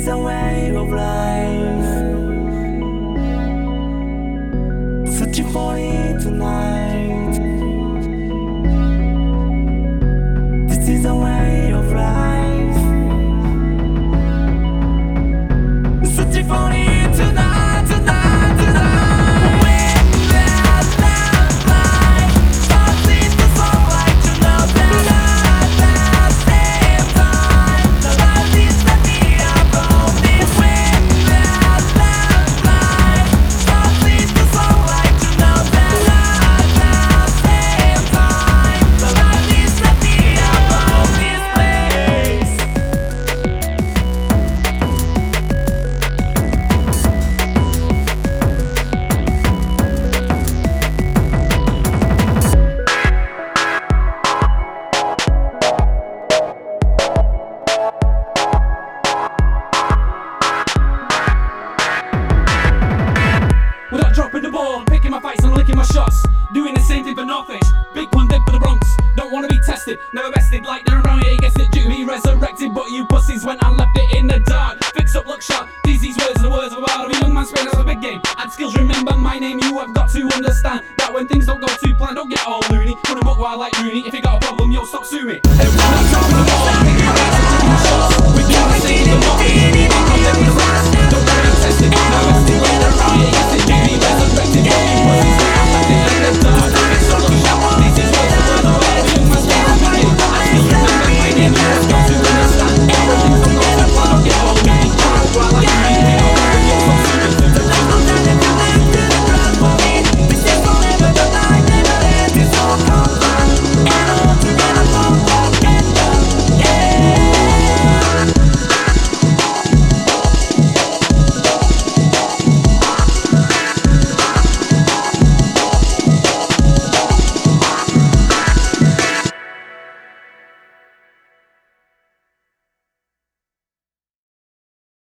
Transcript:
is a way of life, searching for it tonight. This is a way of life, searching for it tonight, tonight, tonight. When that light falls into sunlight, you know that at the same time the light is letting up all this. When that light falls into sunlight, you know that at the same time the light is letting up all this place. Without dropping the ball, picking my fights and licking my shots. Doing the same thing for nothing. Big one dead for the Bronx. Don't wanna be tested, never bested. Like they're around here, gets it due. Be resurrected, but you pussies went and left it in the dark. Fix up, look sharp. These words are the words of a bard. Of a young man spraying as a big game. Add skills, remember my name. You have got to understand that when things don't go to plan, don't get all loony. Run 'em up while like Rooney. If you got a problem, yo, stop sue me. Everyone's talking about